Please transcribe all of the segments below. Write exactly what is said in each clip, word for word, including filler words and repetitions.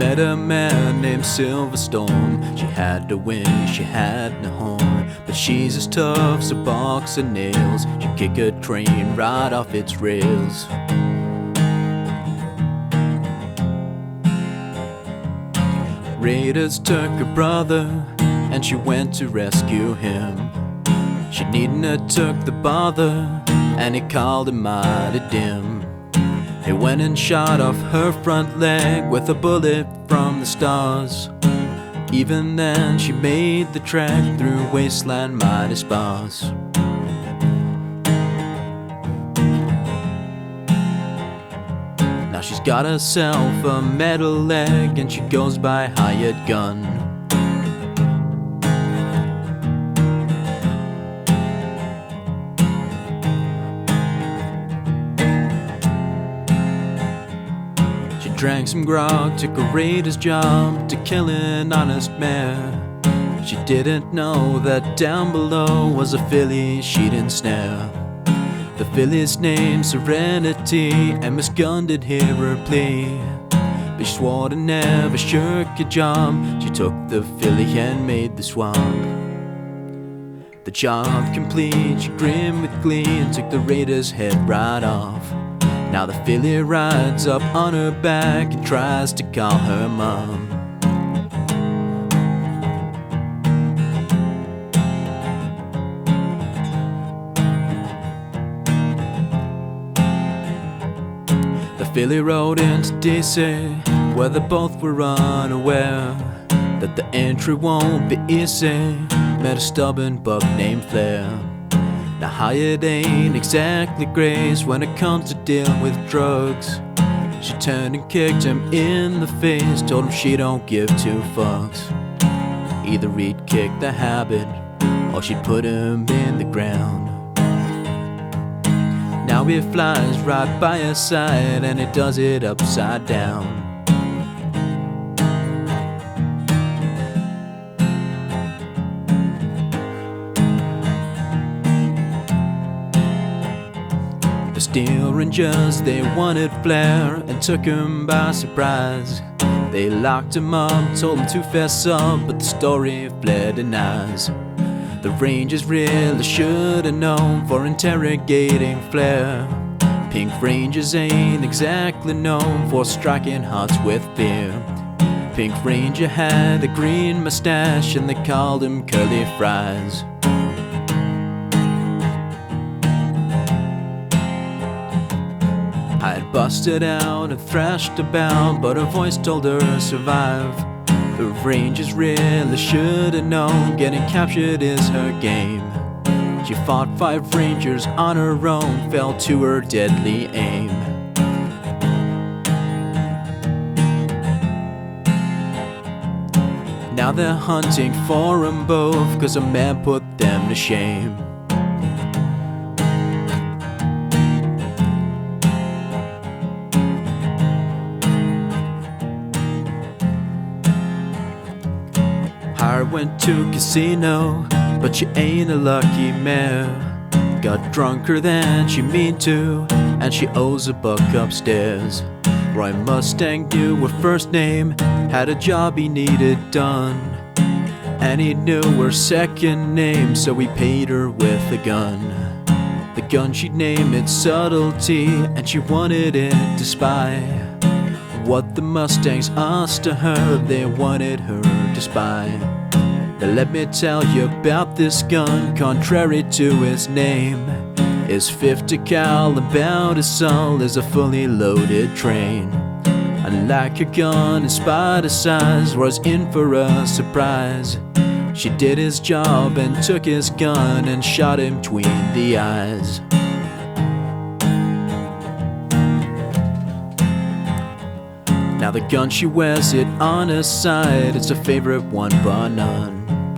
met a man named Silverstorm. She had a wing, she had no horn, but she's as tough as a box of nails. She'd kick a train right off its rails. Raiders took her brother, and she went to rescue him. She needn't have took the bother, and he called him mighty dim. He went and shot off her front leg with a bullet from the stars. Even then she made the trek through wasteland mighty sparse. Now she's got herself a metal leg, and she goes by hired gun. Drank some grog, took a raider's job to kill an honest mare. She didn't know that down below was a filly she'd ensnare. The filly's named Serenity, and Miss Gunn did hear her plea, but she swore to never shirk a job. She took the filly and made the swap. The job complete, she grinned with glee and took the raider's head right off. Now the filly rides up on her back and tries to call her mom. The filly rode into D C, where they both were unaware that the entry won't be easy. Met a stubborn buck named Flair. Now hired ain't exactly grace when it comes to dealing with drugs. She turned and kicked him in the face, told him she don't give two fucks. Either he'd kick the habit, or she'd put him in the ground. Now he flies right by her side, and he does it upside down. Steel Rangers, they wanted Flair and took him by surprise. They locked him up, told him to fess up, but the story Flair denies. The Rangers really should have known for interrogating Flair. Pink Rangers ain't exactly known for striking hearts with fear. Pink Ranger had a green mustache, and they called him Curly Fries. I had busted out and thrashed about, but her voice told her to survive. The Rangers really should have known getting captured is her game. She fought five Rangers on her own, fell to her deadly aim. Now they're hunting for them both, 'cause a man put them to shame. I went to casino, but she ain't a lucky mare. Got drunker than she mean to, and she owes a buck upstairs. Roy Mustang knew her first name, had a job he needed done, and he knew her second name, so he paid her with a gun. The gun she'd name it Subtlety, and she wanted it to spy what the Mustangs asked to her. They wanted her to spy. Now let me tell you about this gun, contrary to its name. It's fifty cal, about as solid as a fully loaded train. Unlike a gun in spite of size, was in for a surprise. She did his job and took his gun and shot him between the eyes. Now the gun, she wears it on her side, it's a favorite one but none.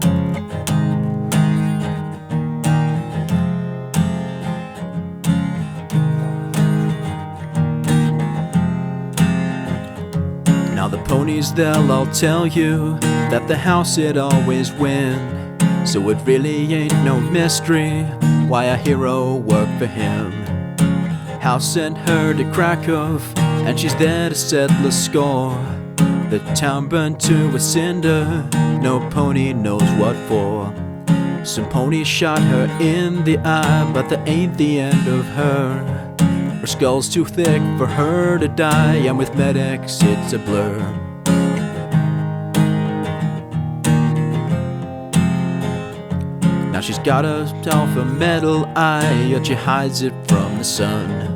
Now the ponies, they'll all tell you that the house it always win, so it really ain't no mystery why a hero worked for him. House sent her to Krakow, and she's there to settle the score. The town burned to a cinder, no pony knows what for. Some ponies shot her in the eye, but that ain't the end of her. Her skull's too thick for her to die, and with medics it's a blur. Now she's got herself a metal eye, yet she hides it from the sun.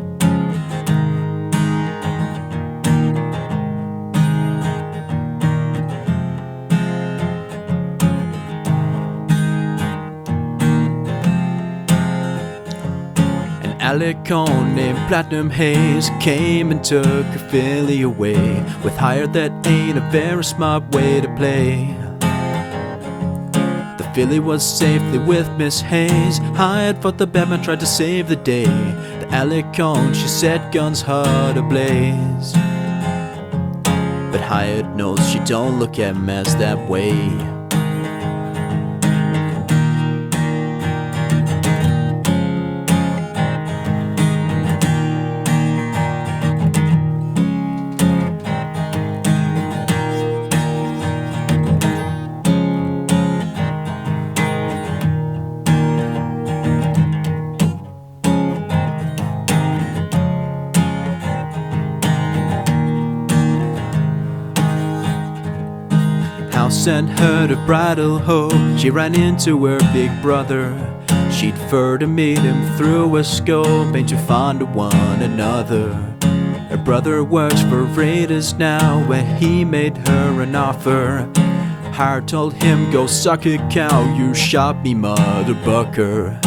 Alicone named Platinum Haze came and took her filly away, with hire that ain't a very smart way to play. The filly was safely with Miss Hayes. Hired fought the Batman, tried to save the day. The Alicone, she set guns hard ablaze, but Hired knows she don't look at mess that way. Sent her to Bridal Hope. She ran into her big brother. She'd prefer to meet him through a scope, ain't to find one another. Her brother works for Raiders now, where he made her an offer. Hire told him, go suck a cow, you shot me, mother bucker.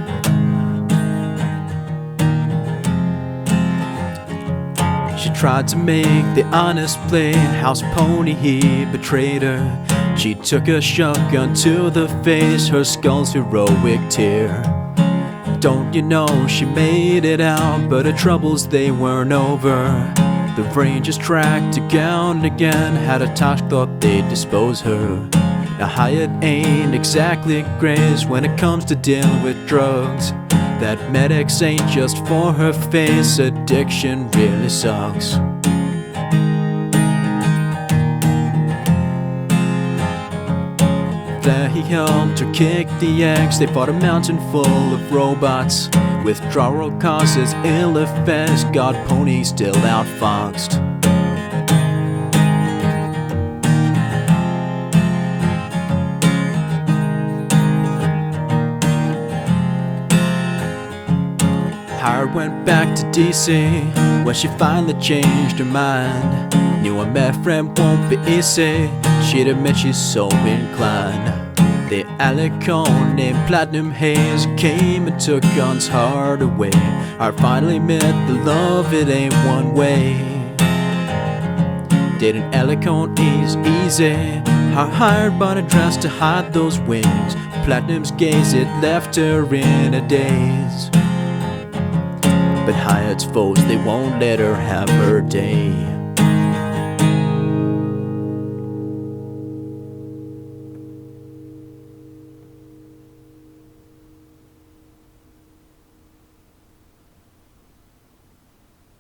She tried to make the honest play, house pony he betrayed her. She took a shotgun to the face, her skull's heroic tear. Don't you know she made it out, but her troubles they weren't over. The Rangers tracked her down again, had a talk, thought they'd dispose her. Now Hired ain't exactly grace when it comes to dealing with drugs. That medics ain't just for her face, addiction really sucks. There he helped her kick the eggs. They fought a mountain full of robots. Withdrawal causes ill effects, God pony still outfoxed. Hire went back to D C when she finally changed her mind. Knew a meth friend won't be easy, she'd admit she's so inclined. The Alicone named Platinum Haze came and took guns hard away. I finally met the love, it ain't one way. Did an Alicone ease easy? I hired but a dress to hide those wings. Platinum's gaze, it left her in a daze. But Hired's foes, they won't let her have her day.